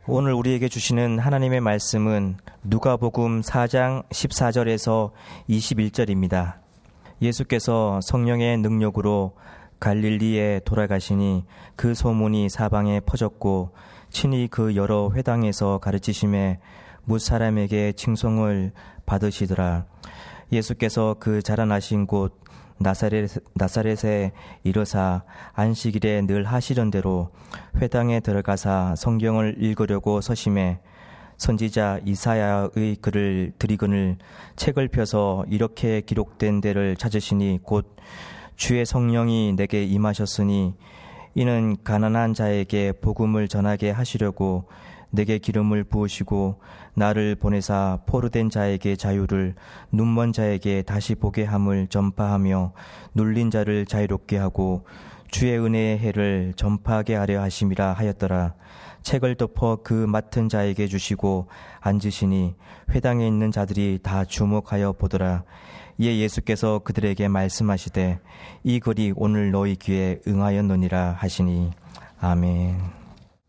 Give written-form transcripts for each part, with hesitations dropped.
오늘 우리에게 주시는 하나님의 말씀은 누가복음 4장 14절에서 21절입니다. 예수께서 성령의 능력으로 갈릴리에 돌아가시니 그 소문이 사방에 퍼졌고 친히 그 여러 회당에서 가르치심에 뭇 사람에게 칭송을 받으시더라. 예수께서 그 자라나신 곳 나사렛에 이르사 안식일에 늘 하시던 대로 회당에 들어가사 성경을 읽으려고 서심해 선지자 이사야의 글을 들이거늘 책을 펴서 이렇게 기록된 데를 찾으시니 곧 주의 성령이 내게 임하셨으니 이는 가난한 자에게 복음을 전하게 하시려고 내게 기름을 부으시고 나를 보내사 포로된 자에게 자유를, 눈먼 자에게 다시 보게 함을 전파하며 눌린 자를 자유롭게 하고 주의 은혜의 해를 전파하게 하려 하심이라 하였더라. 책을 덮어 그 맡은 자에게 주시고 앉으시니 회당에 있는 자들이 다 주목하여 보더라. 이에 예수께서 그들에게 말씀하시되 이 글이 오늘 너희 귀에 응하였느니라 하시니 아멘.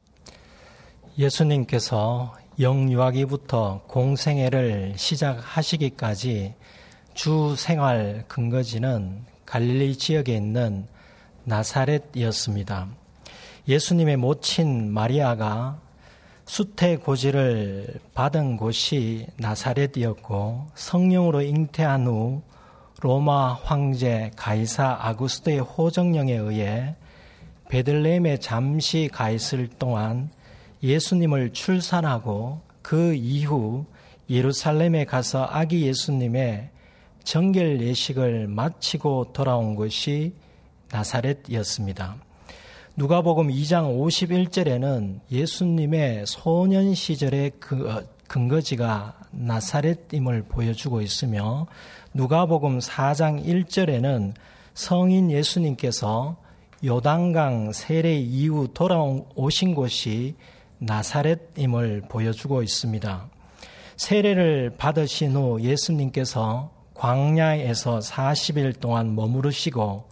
예수님께서 영유아기부터 공생애를 시작하시기까지 주 생활 근거지는 갈릴리 지역에 있는 나사렛이었습니다. 예수님의 모친 마리아가 수태고지를 받은 곳이 나사렛이었고 성령으로 잉태한 후 로마 황제 가이사 아구스토의 호정령에 의해 베들레헴에 잠시 가 있을 동안 예수님을 출산하고 그 이후 예루살렘에 가서 아기 예수님의 정결 예식을 마치고 돌아온 것이 나사렛이었습니다. 누가복음 2장 51절에는 예수님의 소년 시절의 근거지가 나사렛임을 보여주고 있으며 누가복음 4장 1절에는 성인 예수님께서 요단강 세례 이후 돌아오신 곳이 나사렛임을 보여주고 있습니다. 세례를 받으신 후 예수님께서 광야에서 40일 동안 머무르시고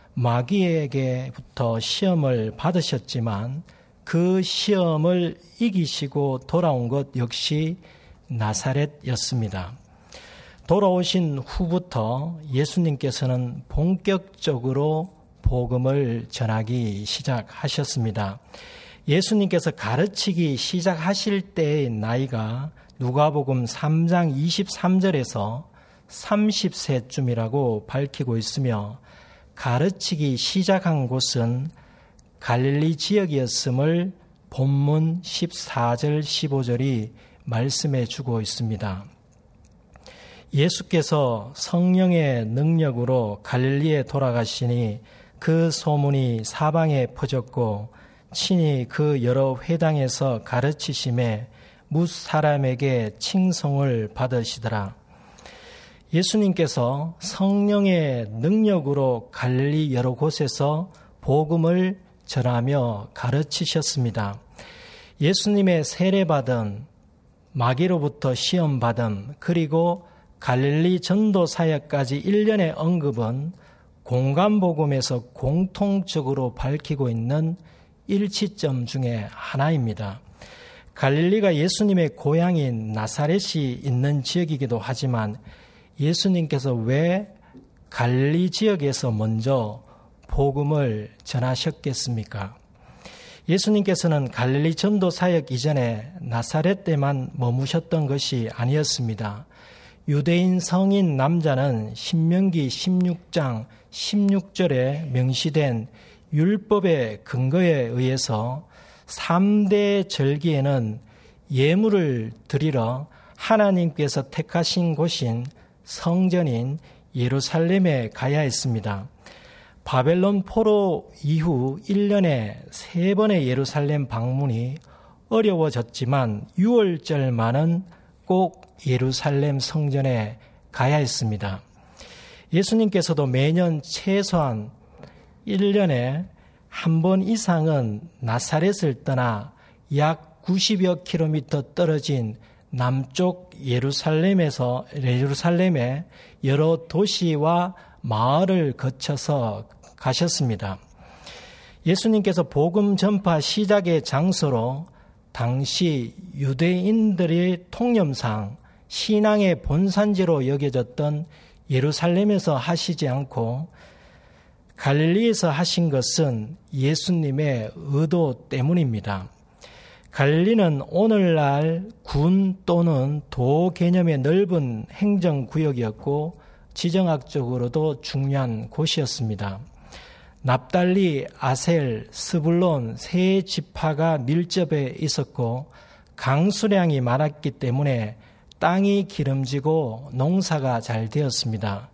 마귀에게부터 시험을 받으셨지만 그 시험을 이기시고 돌아온 것 역시 나사렛이었습니다. 돌아오신 후부터 예수님께서는 본격적으로 복음을 전하기 시작하셨습니다. 예수님께서 가르치기 시작하실 때의 나이가 누가복음 3장 23절에서 30세쯤이라고 밝히고 있으며 가르치기 시작한 곳은 갈릴리 지역이었음을 본문 14절 15절이 말씀해 주고 있습니다. 예수께서 성령의 능력으로 갈릴리에 돌아가시니 그 소문이 사방에 퍼졌고 친히 그 여러 회당에서 가르치심에 뭇 사람에게 칭송을 받으시더라. 예수님께서 성령의 능력으로 갈릴리 여러 곳에서 복음을 전하며 가르치셨습니다. 예수님의 세례받음, 마귀로부터 시험받음, 그리고 갈릴리 전도 사역까지 1년의 언급은 공간복음에서 공통적으로 밝히고 있는 일치점 중에 하나입니다. 갈릴리가 예수님의 고향인 나사렛이 있는 지역이기도 하지만 예수님께서 왜 갈릴리 지역에서 먼저 복음을 전하셨겠습니까? 예수님께서는 갈릴리 전도 사역 이전에 나사렛 때만 머무셨던 것이 아니었습니다. 유대인 성인 남자는 신명기 16장 16절에 명시된 율법의 근거에 의해서 3대 절기에는 예물을 드리러 하나님께서 택하신 곳인 성전인 예루살렘에 가야 했습니다. 바벨론 포로 이후 1년에 3번의 예루살렘 방문이 어려워졌지만 6월절만은 꼭 예루살렘 성전에 가야 했습니다. 예수님께서도 매년 최소한 1년에 한 번 이상은 나사렛을 떠나 약 90여 킬로미터 떨어진 남쪽 예루살렘의 여러 도시와 마을을 거쳐서 가셨습니다. 예수님께서 복음 전파 시작의 장소로 당시 유대인들의 통념상 신앙의 본산지로 여겨졌던 예루살렘에서 하시지 않고 갈릴리에서 하신 것은 예수님의 의도 때문입니다. 갈릴리는 오늘날 군 또는 도 개념의 넓은 행정구역이었고 지정학적으로도 중요한 곳이었습니다. 납달리, 아셀, 스불론 세 지파가 밀접해 있었고 강수량이 많았기 때문에 땅이 기름지고 농사가 잘 되었습니다.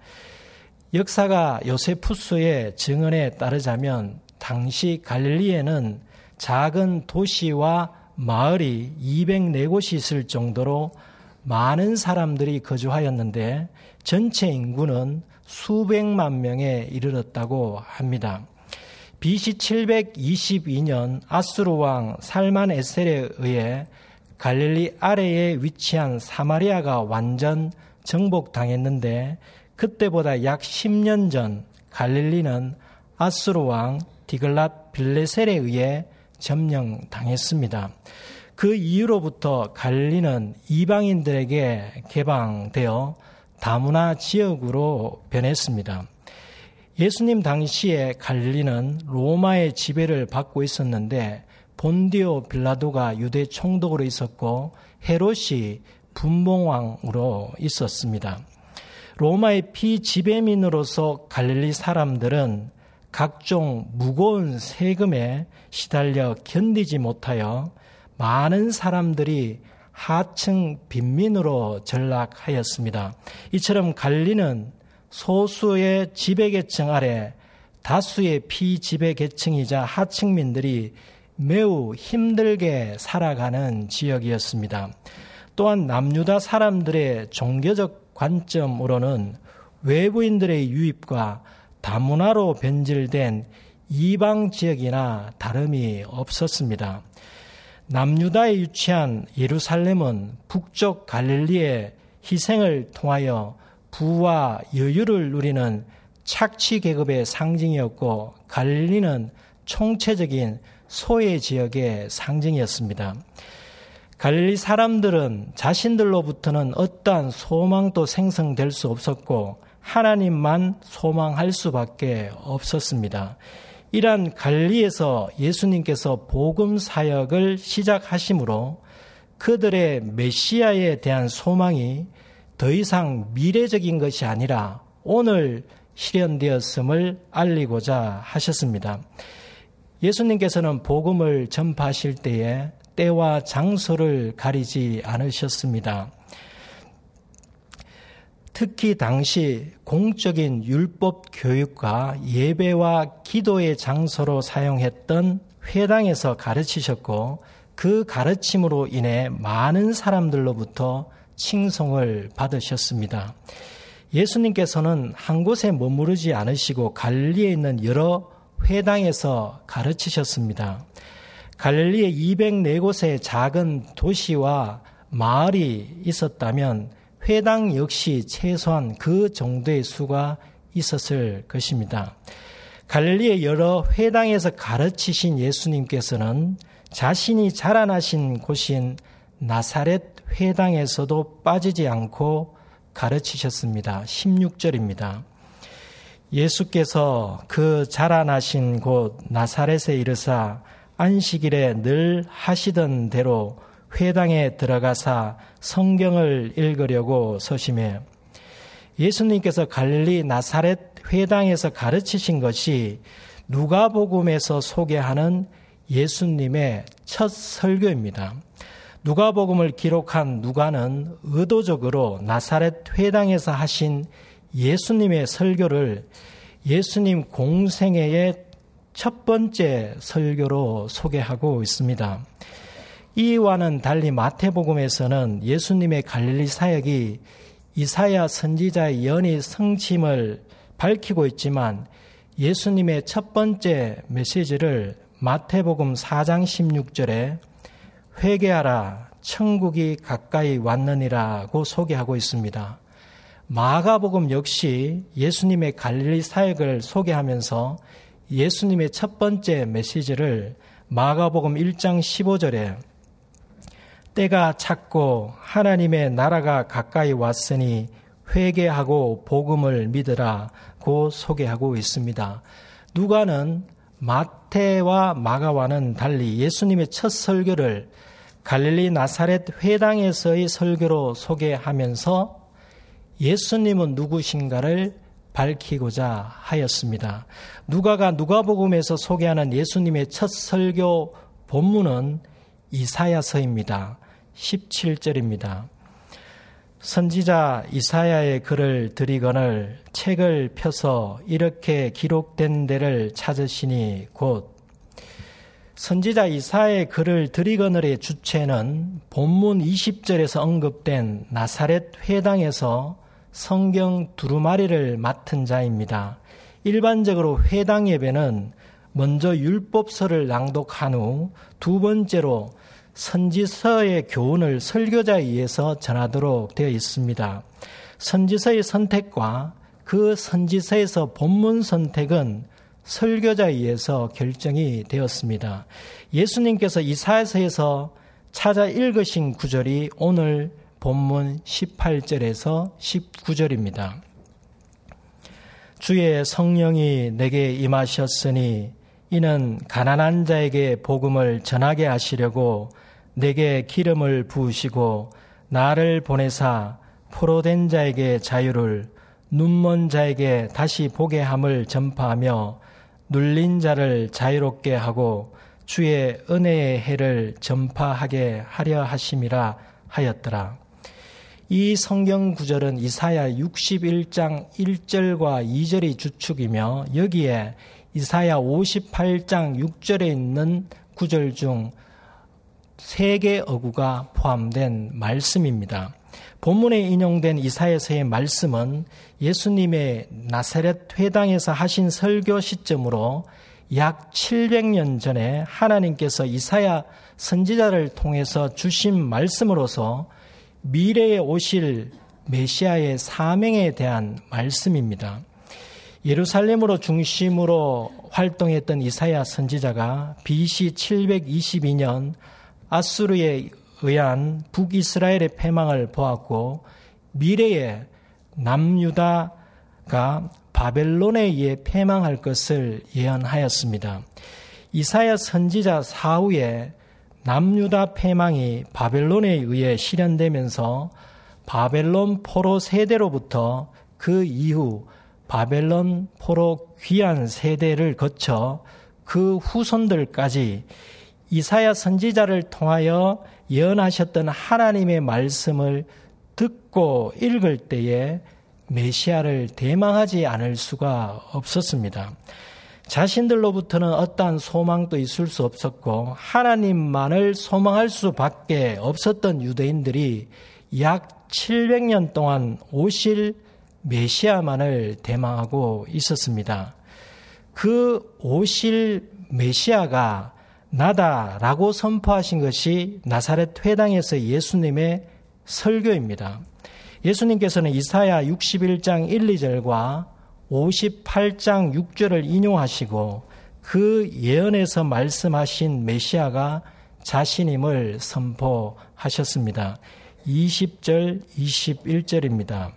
역사가 요세푸스의 증언에 따르자면 당시 갈릴리에는 작은 도시와 마을이 204곳이 있을 정도로 많은 사람들이 거주하였는데 전체 인구는 수백만 명에 이르렀다고 합니다. BC 722년 아수르 왕 살만에셀에 의해 갈릴리 아래에 위치한 사마리아가 완전 정복당했는데 그때보다 약 10년 전 갈릴리는 아수르 왕 디글랏 빌레셀에 의해 점령당했습니다. 그 이후로부터 갈릴리는 이방인들에게 개방되어 다문화 지역으로 변했습니다. 예수님 당시에 갈릴리는 로마의 지배를 받고 있었는데 본디오 빌라도가 유대 총독으로 있었고 헤롯이 분봉왕으로 있었습니다. 로마의 피지배민으로서 갈릴리 사람들은 각종 무거운 세금에 시달려 견디지 못하여 많은 사람들이 하층 빈민으로 전락하였습니다. 이처럼 갈릴리는 소수의 지배계층 아래 다수의 피지배계층이자 하층민들이 매우 힘들게 살아가는 지역이었습니다. 또한 남유다 사람들의 종교적 관점으로는 외부인들의 유입과 다문화로 변질된 이방 지역이나 다름이 없었습니다. 남유다에 위치한 예루살렘은 북쪽 갈릴리의 희생을 통하여 부와 여유를 누리는 착취 계급의 상징이었고 갈릴리는 총체적인 소외 지역의 상징이었습니다. 갈릴리 사람들은 자신들로부터는 어떠한 소망도 생성될 수 없었고 하나님만 소망할 수밖에 없었습니다. 이러한 갈릴리에서 예수님께서 복음 사역을 시작하심으로 그들의 메시아에 대한 소망이 더 이상 미래적인 것이 아니라 오늘 실현되었음을 알리고자 하셨습니다. 예수님께서는 복음을 전파하실 때에 때와 장소를 가리지 않으셨습니다. 특히 당시 공적인 율법 교육과 예배와 기도의 장소로 사용했던 회당에서 가르치셨고 그 가르침으로 인해 많은 사람들로부터 칭송을 받으셨습니다. 예수님께서는 한 곳에 머무르지 않으시고 갈릴리에 있는 여러 회당에서 가르치셨습니다. 갈릴리에 204곳의 작은 도시와 마을이 있었다면 회당 역시 최소한 그 정도의 수가 있었을 것입니다. 갈릴리의 여러 회당에서 가르치신 예수님께서는 자신이 자라나신 곳인 나사렛 회당에서도 빠지지 않고 가르치셨습니다. 16절입니다. 예수께서 그 자라나신 곳 나사렛에 이르사 안식일에 늘 하시던 대로 회당에 들어가사 성경을 읽으려고 서심해 예수님께서 갈릴리 나사렛 회당에서 가르치신 것이 누가복음에서 소개하는 예수님의 첫 설교입니다. 누가복음을 기록한 누가는 의도적으로 나사렛 회당에서 하신 예수님의 설교를 예수님 공생애의 첫 번째 설교로 소개하고 있습니다. 이와는 달리 마태복음에서는 예수님의 갈릴리 사역이 이사야 선지자의 연이 성취임을 밝히고 있지만 예수님의 첫 번째 메시지를 마태복음 4장 16절에 회개하라 천국이 가까이 왔느니라고 소개하고 있습니다. 마가복음 역시 예수님의 갈릴리 사역을 소개하면서 예수님의 첫 번째 메시지를 마가복음 1장 15절에 때가 찼고 하나님의 나라가 가까이 왔으니 회개하고 복음을 믿으라고 소개하고 있습니다. 누가는 마태와 마가와는 달리 예수님의 첫 설교를 갈릴리 나사렛 회당에서의 설교로 소개하면서 예수님은 누구신가를 밝히고자 하였습니다. 누가가 누가복음에서 소개하는 예수님의 첫 설교 본문은 이사야서입니다. 17절입니다. 선지자 이사야의 글을 들이거늘 책을 펴서 이렇게 기록된 데를 찾으시니 곧 선지자 이사야의 글을 들이거늘의 주체는 본문 20절에서 언급된 나사렛 회당에서 성경 두루마리를 맡은 자입니다. 일반적으로 회당 예배는 먼저 율법서를 낭독한 후 두 번째로 선지서의 교훈을 설교자에 의해서 전하도록 되어 있습니다. 선지서의 선택과 그 선지서에서 본문 선택은 설교자에 의해서 결정이 되었습니다. 예수님께서 이사야서에서 찾아 읽으신 구절이 오늘 본문 18절에서 19절입니다. 주의 성령이 내게 임하셨으니 이는 가난한 자에게 복음을 전하게 하시려고 내게 기름을 부으시고 나를 보내사 포로된 자에게 자유를 눈먼 자에게 다시 보게 함을 전파하며 눌린 자를 자유롭게 하고 주의 은혜의 해를 전파하게 하려 하심이라 하였더라. 이 성경 구절은 이사야 61장 1절과 2절이 주축이며 여기에 이사야 58장 6절에 있는 구절 중 3개 어구가 포함된 말씀입니다. 본문에 인용된 이사야서의 말씀은 예수님의 나사렛 회당에서 하신 설교 시점으로 약 700년 전에 하나님께서 이사야 선지자를 통해서 주신 말씀으로서 미래에 오실 메시아의 사명에 대한 말씀입니다. 예루살렘으로 중심으로 활동했던 이사야 선지자가 BC 722년 아수르에 의한 북이스라엘의 패망을 보았고 미래에 남유다가 바벨론에 의해 패망할 것을 예언하였습니다. 이사야 선지자 사후에 남유다 패망이 바벨론에 의해 실현되면서 바벨론 포로 세대로부터 그 이후 바벨론 포로 귀환 세대를 거쳐 그 후손들까지 이사야 선지자를 통하여 예언하셨던 하나님의 말씀을 듣고 읽을 때에 메시아를 대망하지 않을 수가 없었습니다. 자신들로부터는 어떠한 소망도 있을 수 없었고 하나님만을 소망할 수밖에 없었던 유대인들이 약 700년 동안 오실 메시아만을 대망하고 있었습니다. 그 오실 메시아가 나다라고 선포하신 것이 나사렛 회당에서 예수님의 설교입니다. 예수님께서는 이사야 61장 1, 2절과 58장 6절을 인용하시고 그 예언에서 말씀하신 메시아가 자신임을 선포하셨습니다. 20절, 21절입니다.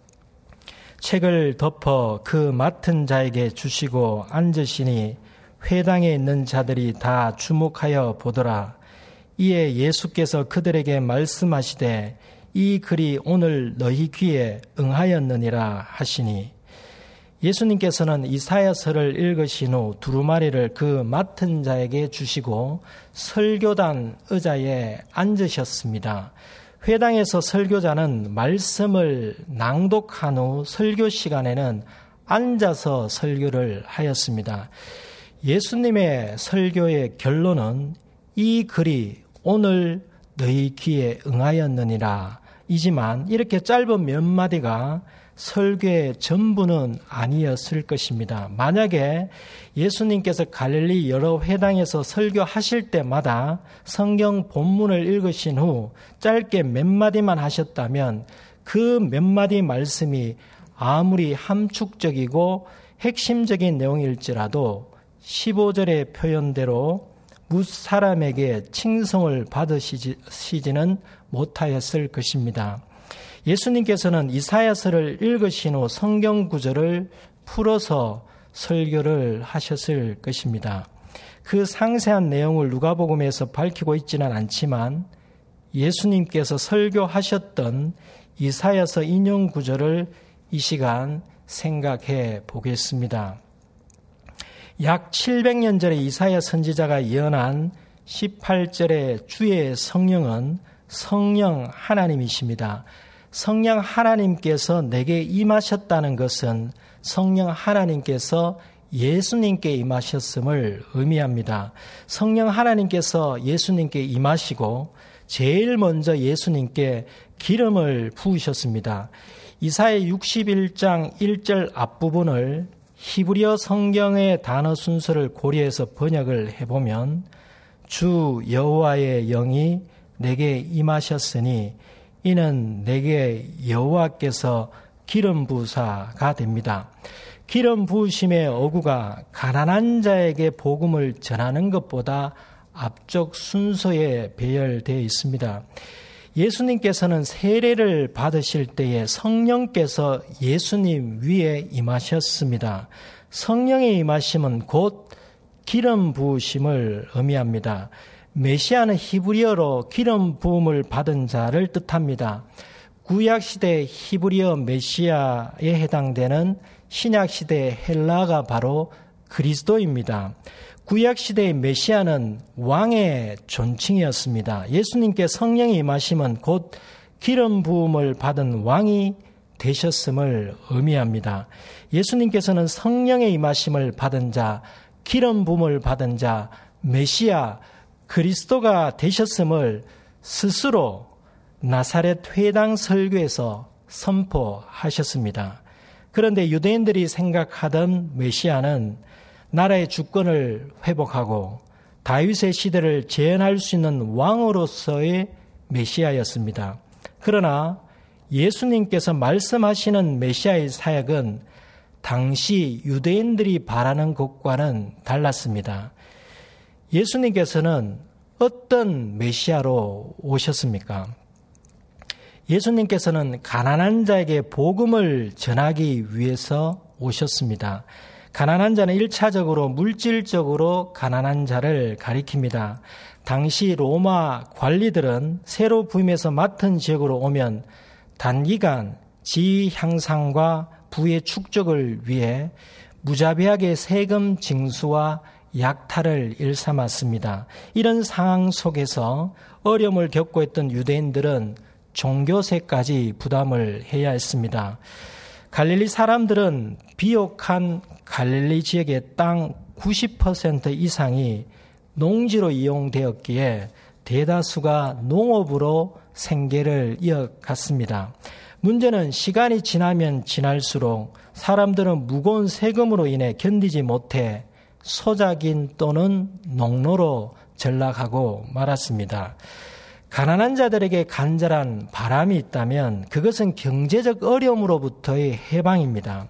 책을 덮어 그 맡은 자에게 주시고 앉으시니 회당에 있는 자들이 다 주목하여 보더라. 이에 예수께서 그들에게 말씀하시되 이 글이 오늘 너희 귀에 응하였느니라 하시니 예수님께서는 이사야서를 읽으신 후 두루마리를 그 맡은 자에게 주시고 설교단 의자에 앉으셨습니다. 회당에서 설교자는 말씀을 낭독한 후 설교 시간에는 앉아서 설교를 하였습니다. 예수님의 설교의 결론은 이 글이 오늘 너희 귀에 응하였느니라 이지만 이렇게 짧은 몇 마디가 설교의 전부는 아니었을 것입니다. 만약에 예수님께서 갈릴리 여러 회당에서 설교하실 때마다 성경 본문을 읽으신 후 짧게 몇 마디만 하셨다면 그 몇 마디 말씀이 아무리 함축적이고 핵심적인 내용일지라도 15절의 표현대로 무사람에게 칭송을 받으시지는 못하였을 것입니다. 예수님께서는 이사야서를 읽으신 후 성경 구절을 풀어서 설교를 하셨을 것입니다. 그 상세한 내용을 누가복음에서 밝히고 있지는 않지만 예수님께서 설교하셨던 이사야서 인용 구절을 이 시간 생각해 보겠습니다. 약 700년 전에 이사야 선지자가 예언한 18절의 주의 성령은 성령 하나님이십니다. 성령 하나님께서 내게 임하셨다는 것은 성령 하나님께서 예수님께 임하셨음을 의미합니다. 성령 하나님께서 예수님께 임하시고 제일 먼저 예수님께 기름을 부으셨습니다. 이사야 61장 1절 앞부분을 히브리어 성경의 단어 순서를 고려해서 번역을 해보면 주 여호와의 영이 내게 임하셨으니 이는 내게 여호와께서 기름 부으사가 됩니다. 기름 부으심의 어구가 가난한 자에게 복음을 전하는 것보다 앞쪽 순서에 배열되어 있습니다. 예수님께서는 세례를 받으실 때에 성령께서 예수님 위에 임하셨습니다. 성령의 임하심은 곧 기름 부으심을 의미합니다. 메시아는 히브리어로 기름 부음을 받은 자를 뜻합니다. 구약시대 히브리어 메시아에 해당되는 신약시대 헬라가 바로 그리스도입니다. 구약시대의 메시아는 왕의 존칭이었습니다. 예수님께 성령이 임하심은 곧 기름 부음을 받은 왕이 되셨음을 의미합니다. 예수님께서는 성령의 임하심을 받은 자, 기름 부음을 받은 자, 메시아, 그리스도가 되셨음을 스스로 나사렛 회당 설교에서 선포하셨습니다. 그런데 유대인들이 생각하던 메시아는 나라의 주권을 회복하고 다윗의 시대를 재현할 수 있는 왕으로서의 메시아였습니다. 그러나 예수님께서 말씀하시는 메시아의 사역은 당시 유대인들이 바라는 것과는 달랐습니다. 예수님께서는 어떤 메시아로 오셨습니까? 예수님께서는 가난한 자에게 복음을 전하기 위해서 오셨습니다. 가난한 자는 1차적으로 물질적으로 가난한 자를 가리킵니다. 당시 로마 관리들은 새로 부임해서 맡은 지역으로 오면 단기간 지위 향상과 부의 축적을 위해 무자비하게 세금 징수와 약탈을 일삼았습니다. 이런 상황 속에서 어려움을 겪고 있던 유대인들은 종교세까지 부담을 해야 했습니다. 갈릴리 사람들은 비옥한 갈릴리 지역의 땅 90% 이상이 농지로 이용되었기에 대다수가 농업으로 생계를 이어갔습니다. 문제는 시간이 지나면 지날수록 사람들은 무거운 세금으로 인해 견디지 못해 소작인 또는 농로로 전락하고 말았습니다. 가난한 자들에게 간절한 바람이 있다면 그것은 경제적 어려움으로부터의 해방입니다.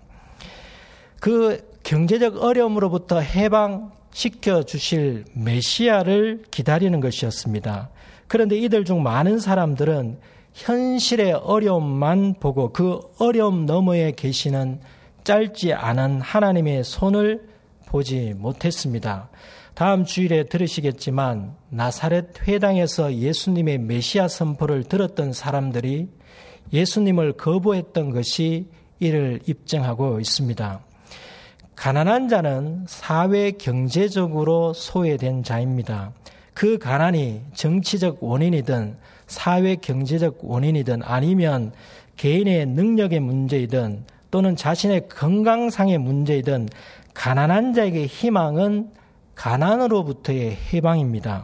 그 경제적 어려움으로부터 해방시켜 주실 메시아를 기다리는 것이었습니다. 그런데 이들 중 많은 사람들은 현실의 어려움만 보고 그 어려움 너머에 계시는 짧지 않은 하나님의 손을 보지 못했습니다. 다음 주일에 들으시겠지만 나사렛 회당에서 예수님의 메시아 선포를 들었던 사람들이 예수님을 거부했던 것이 이를 입증하고 있습니다. 가난한 자는 사회 경제적으로 소외된 자입니다. 그 가난이 정치적 원인이든 사회 경제적 원인이든 아니면 개인의 능력의 문제이든 또는 자신의 건강상의 문제이든 가난한 자에게 희망은 가난으로부터의 해방입니다.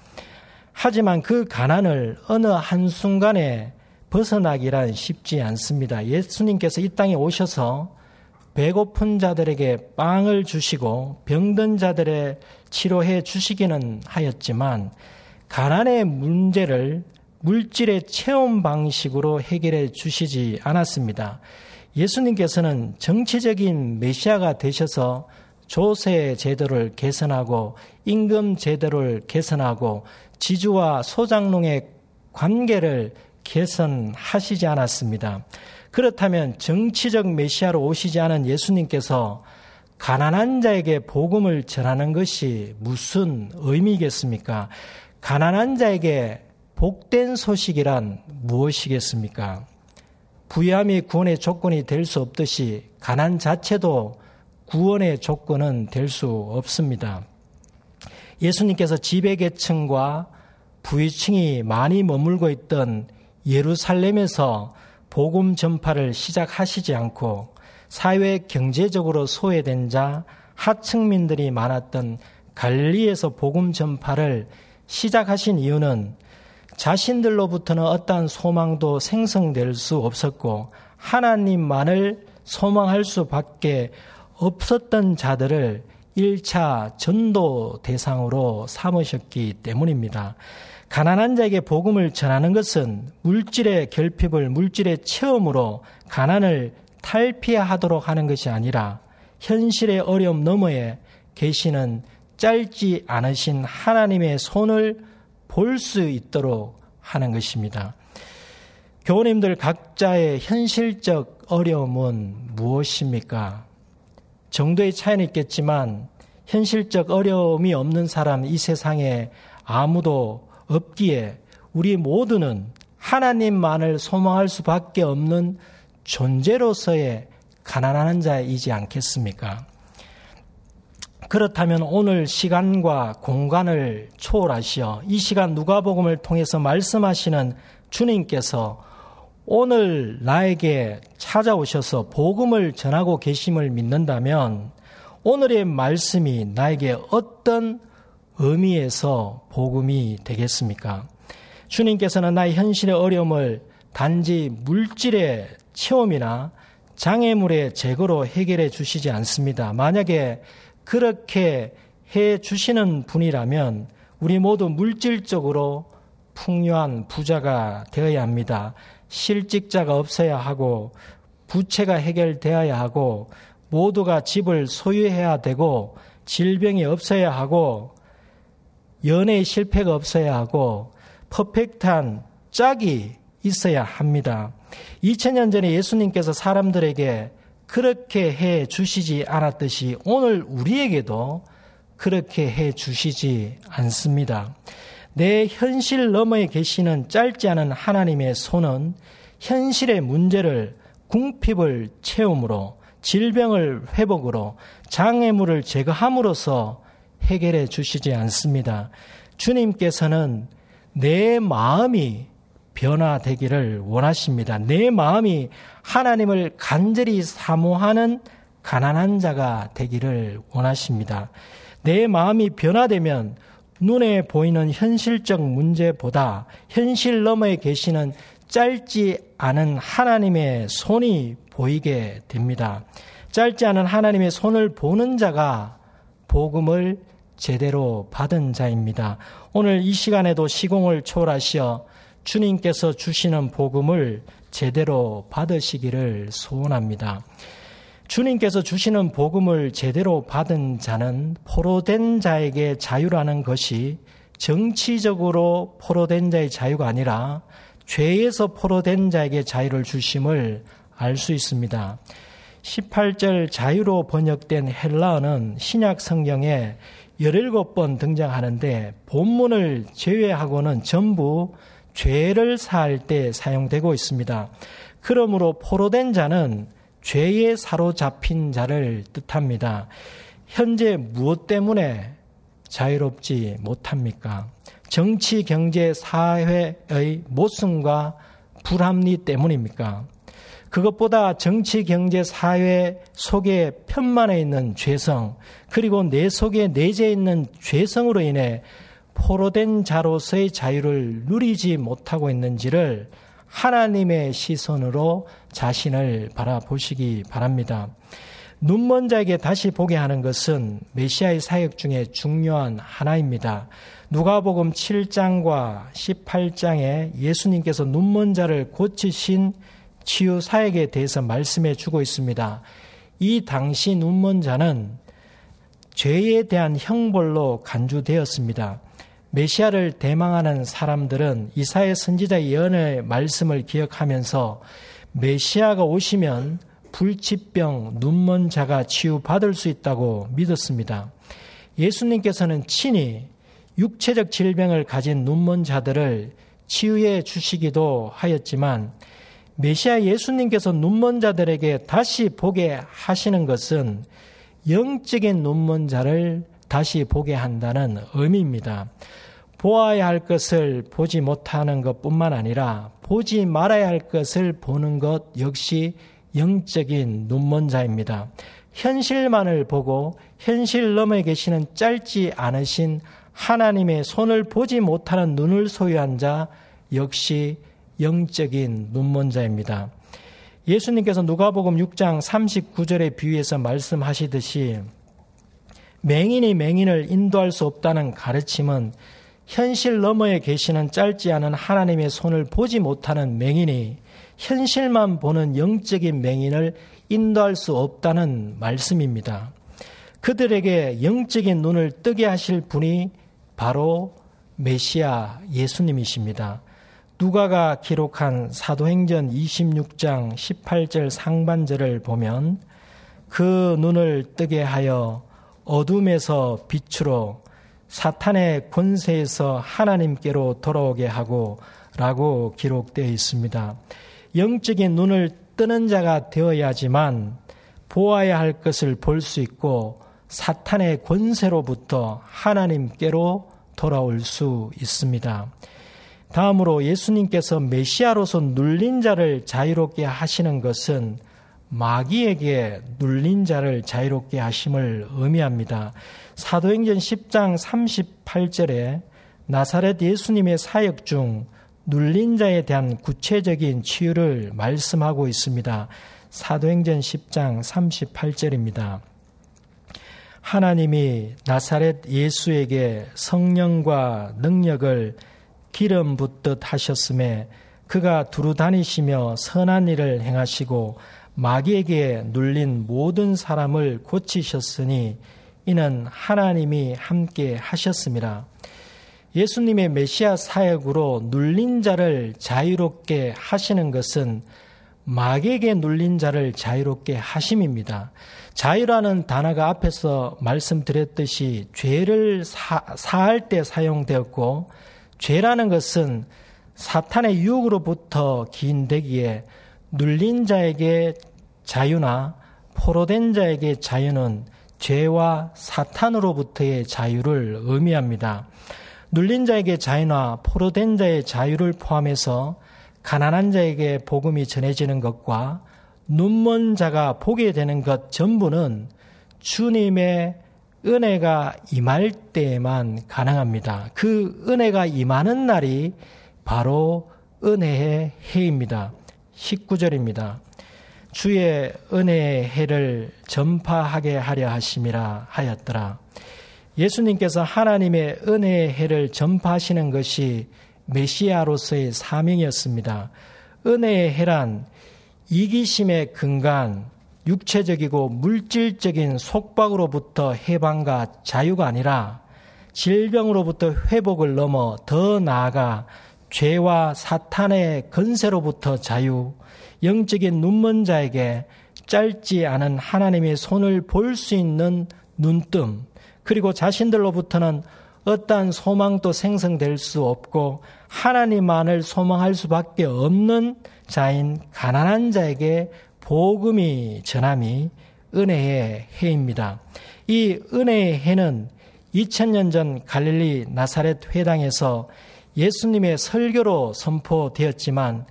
하지만 그 가난을 어느 한순간에 벗어나기란 쉽지 않습니다. 예수님께서 이 땅에 오셔서 배고픈 자들에게 빵을 주시고 병든 자들의 치료해 주시기는 하였지만 가난의 문제를 물질의 체험 방식으로 해결해 주시지 않았습니다. 예수님께서는 정치적인 메시아가 되셔서 조세 제도를 개선하고 임금 제도를 개선하고 지주와 소장농의 관계를 개선하시지 않았습니다. 그렇다면 정치적 메시아로 오시지 않은 예수님께서 가난한 자에게 복음을 전하는 것이 무슨 의미겠습니까? 가난한 자에게 복된 소식이란 무엇이겠습니까? 부유함이 구원의 조건이 될 수 없듯이 가난 자체도 구원의 조건은 될 수 없습니다. 예수님께서 지배계층과 부유층이 많이 머물고 있던 예루살렘에서 복음 전파를 시작하시지 않고 사회 경제적으로 소외된 자, 하층민들이 많았던 갈릴리에서 복음 전파를 시작하신 이유는 자신들로부터는 어떠한 소망도 생성될 수 없었고 하나님만을 소망할 수밖에 없었던 자들을 1차 전도 대상으로 삼으셨기 때문입니다. 가난한 자에게 복음을 전하는 것은 물질의 결핍을 물질의 체험으로 가난을 탈피하도록 하는 것이 아니라 현실의 어려움 너머에 계시는 짧지 않으신 하나님의 손을 볼 수 있도록 하는 것입니다. 교우님들 각자의 현실적 어려움은 무엇입니까? 정도의 차이는 있겠지만 현실적 어려움이 없는 사람 이 세상에 아무도 없기에 우리 모두는 하나님만을 소망할 수밖에 없는 존재로서의 가난한 자이지 않겠습니까? 그렇다면 오늘 시간과 공간을 초월하시어 이 시간 누가복음을 통해서 말씀하시는 주님께서 오늘 나에게 찾아오셔서 복음을 전하고 계심을 믿는다면 오늘의 말씀이 나에게 어떤 의미에서 복음이 되겠습니까? 주님께서는 나의 현실의 어려움을 단지 물질의 체험이나 장애물의 제거로 해결해 주시지 않습니다. 만약에 그렇게 해 주시는 분이라면 우리 모두 물질적으로 풍요한 부자가 되어야 합니다. 실직자가 없어야 하고 부채가 해결되어야 하고 모두가 집을 소유해야 되고 질병이 없어야 하고 연애의 실패가 없어야 하고 퍼펙트한 짝이 있어야 합니다. 2000년 전에 예수님께서 사람들에게 그렇게 해 주시지 않았듯이 오늘 우리에게도 그렇게 해 주시지 않습니다. 내 현실 너머에 계시는 짧지 않은 하나님의 손은 현실의 문제를 궁핍을 채움으로 질병을 회복으로 장애물을 제거함으로써 해결해 주시지 않습니다. 주님께서는 내 마음이 변화되기를 원하십니다. 내 마음이 하나님을 간절히 사모하는 가난한 자가 되기를 원하십니다. 내 마음이 변화되면 눈에 보이는 현실적 문제보다 현실 너머에 계시는 짧지 않은 하나님의 손이 보이게 됩니다. 짧지 않은 하나님의 손을 보는 자가 복음을 제대로 받은 자입니다. 오늘 이 시간에도 시공을 초월하시어 주님께서 주시는 복음을 제대로 받으시기를 소원합니다. 주님께서 주시는 복음을 제대로 받은 자는 포로된 자에게 자유라는 것이 정치적으로 포로된 자의 자유가 아니라 죄에서 포로된 자에게 자유를 주심을 알 수 있습니다. 18절 자유로 번역된 헬라어는 신약 성경에 17번 등장하는데 본문을 제외하고는 전부 죄를 사할 때 사용되고 있습니다. 그러므로 포로된 자는 죄에 사로잡힌 자를 뜻합니다. 현재 무엇 때문에 자유롭지 못합니까? 정치, 경제, 사회의 모순과 불합리 때문입니까? 그것보다 정치, 경제, 사회 속에 편만에 있는 죄성, 그리고 내 속에 내재해 있는 죄성으로 인해 포로된 자로서의 자유를 누리지 못하고 있는지를 하나님의 시선으로 자신을 바라보시기 바랍니다. 눈먼 자에게 다시 보게 하는 것은 메시아의 사역 중에 중요한 하나입니다. 누가복음 7장과 18장에 예수님께서 눈먼 자를 고치신 치유 사역에 대해서 말씀해 주고 있습니다. 이 당시 눈먼 자는 죄에 대한 형벌로 간주되었습니다. 메시아를 대망하는 사람들은 이사야 선지자의 예언의 말씀을 기억하면서 메시아가 오시면 불치병, 눈먼 자가 치유받을 수 있다고 믿었습니다. 예수님께서는 친히 육체적 질병을 가진 눈먼 자들을 치유해 주시기도 하였지만 메시아 예수님께서 눈먼 자들에게 다시 보게 하시는 것은 영적인 눈먼 자를 다시 보게 한다는 의미입니다. 보아야 할 것을 보지 못하는 것뿐만 아니라 보지 말아야 할 것을 보는 것 역시 영적인 눈먼 자입니다. 현실만을 보고 현실 너머에 계시는 짧지 않으신 하나님의 손을 보지 못하는 눈을 소유한 자 역시 영적인 눈먼 자입니다. 예수님께서 누가복음 6장 39절의 비유에서 말씀하시듯이 맹인이 맹인을 인도할 수 없다는 가르침은 현실 너머에 계시는 짧지 않은 하나님의 손을 보지 못하는 맹인이 현실만 보는 영적인 맹인을 인도할 수 없다는 말씀입니다. 그들에게 영적인 눈을 뜨게 하실 분이 바로 메시아 예수님이십니다. 누가가 기록한 사도행전 26장 18절 상반절을 보면 그 눈을 뜨게 하여 어둠에서 빛으로 사탄의 권세에서 하나님께로 돌아오게 하고 라고 기록되어 있습니다. 영적인 눈을 뜨는 자가 되어야지만 보아야 할 것을 볼 수 있고 사탄의 권세로부터 하나님께로 돌아올 수 있습니다. 다음으로 예수님께서 메시아로서 눌린 자를 자유롭게 하시는 것은 마귀에게 눌린 자를 자유롭게 하심을 의미합니다. 사도행전 10장 38절에 나사렛 예수님의 사역 중 눌린 자에 대한 구체적인 치유를 말씀하고 있습니다. 사도행전 10장 38절입니다. 하나님이 나사렛 예수에게 성령과 능력을 기름 붓듯 하셨음에 그가 두루 다니시며 선한 일을 행하시고 마귀에게 눌린 모든 사람을 고치셨으니 이는 하나님이 함께 하셨습니다. 예수님의 메시아 사역으로 눌린 자를 자유롭게 하시는 것은 마귀에게 눌린 자를 자유롭게 하심입니다. 자유라는 단어가 앞에서 말씀드렸듯이 죄를 사할 때 사용되었고 죄라는 것은 사탄의 유혹으로부터 기인되기에 눌린 자에게 자유나 포로된 자에게 자유는 죄와 사탄으로부터의 자유를 의미합니다. 눌린 자에게 자유나 포로된 자의 자유를 포함해서 가난한 자에게 복음이 전해지는 것과 눈먼 자가 보게 되는 것 전부는 주님의 은혜가 임할 때에만 가능합니다. 그 은혜가 임하는 날이 바로 은혜의 해입니다. 19절입니다. 주의 은혜의 해를 전파하게 하려 하심이라 하였더라. 예수님께서 하나님의 은혜의 해를 전파하시는 것이 메시아로서의 사명이었습니다. 은혜의 해란 이기심의 근간, 육체적이고 물질적인 속박으로부터 해방과 자유가 아니라 질병으로부터 회복을 넘어 더 나아가 죄와 사탄의 건세로부터 자유, 영적인 눈먼 자에게 짧지 않은 하나님의 손을 볼 수 있는 눈뜸, 그리고 자신들로부터는 어떠한 소망도 생성될 수 없고 하나님만을 소망할 수밖에 없는 자인 가난한 자에게 복음이 전함이 은혜의 해입니다. 이 은혜의 해는 2000년 전 갈릴리 나사렛 회당에서 예수님의 설교로 선포되었지만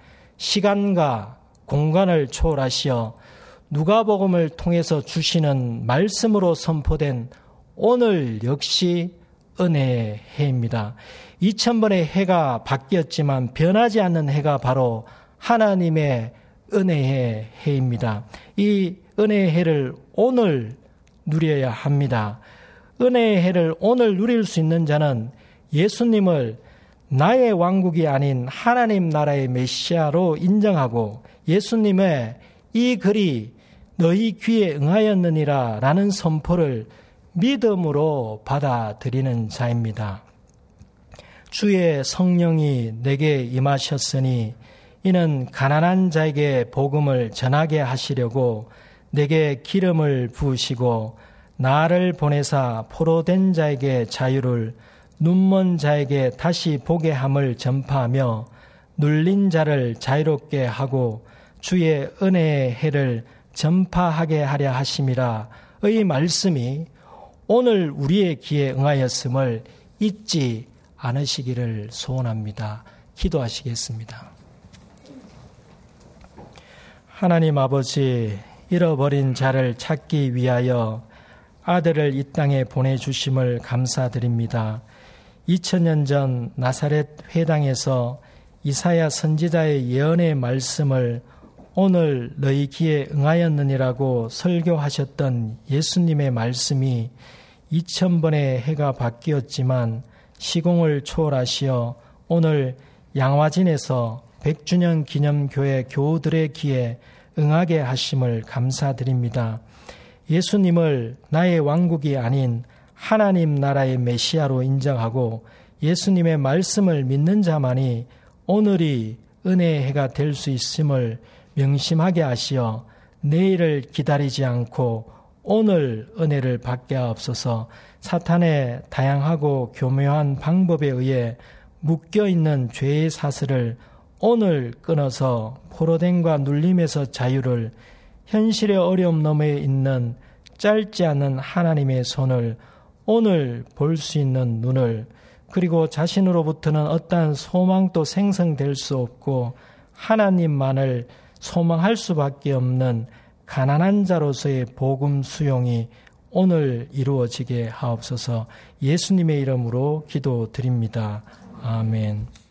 시간과 공간을 초월하시어 누가복음을 통해서 주시는 말씀으로 선포된 오늘 역시 은혜의 해입니다. 2000번의 해가 바뀌었지만 변하지 않는 해가 바로 하나님의 은혜의 해입니다. 이 은혜의 해를 오늘 누려야 합니다. 은혜의 해를 오늘 누릴 수 있는 자는 예수님을 나의 왕국이 아닌 하나님 나라의 메시아로 인정하고 예수님의 이 글이 너희 귀에 응하였느니라 라는 선포를 믿음으로 받아들이는 자입니다. 주의 성령이 내게 임하셨으니 이는 가난한 자에게 복음을 전하게 하시려고 내게 기름을 부으시고 나를 보내사 포로된 자에게 자유를, 눈먼 자에게 다시 보게 함을 전파하며 눌린 자를 자유롭게 하고 주의 은혜의 해를 전파하게 하려 하심이라. 의 말씀이 오늘 우리의 귀에 응하였음을 잊지 않으시기를 소원합니다. 기도하시겠습니다. 하나님 아버지, 잃어버린 자를 찾기 위하여 아들을 이 땅에 보내주심을 감사드립니다. 2000년 전 나사렛 회당에서 이사야 선지자의 예언의 말씀을 오늘 너희 귀에 응하였느니라고 설교하셨던 예수님의 말씀이 2000번의 해가 바뀌었지만 시공을 초월하시어 오늘 양화진에서 100주년 기념교회 교우들의 귀에 응하게 하심을 감사드립니다. 예수님을 나의 왕국이 아닌 하나님 나라의 메시아로 인정하고 예수님의 말씀을 믿는 자만이 오늘이 은혜의 해가 될 수 있음을 명심하게 하시어 내일을 기다리지 않고 오늘 은혜를 받게 하옵소서. 사탄의 다양하고 교묘한 방법에 의해 묶여있는 죄의 사슬을 오늘 끊어서 포로됨과 눌림에서 자유를, 현실의 어려움 너머에 있는 짧지 않은 하나님의 손을 오늘 볼 수 있는 눈을, 그리고 자신으로부터는 어떠한 소망도 생성될 수 없고 하나님만을 소망할 수밖에 없는 가난한 자로서의 복음 수용이 오늘 이루어지게 하옵소서. 예수님의 이름으로 기도드립니다. 아멘.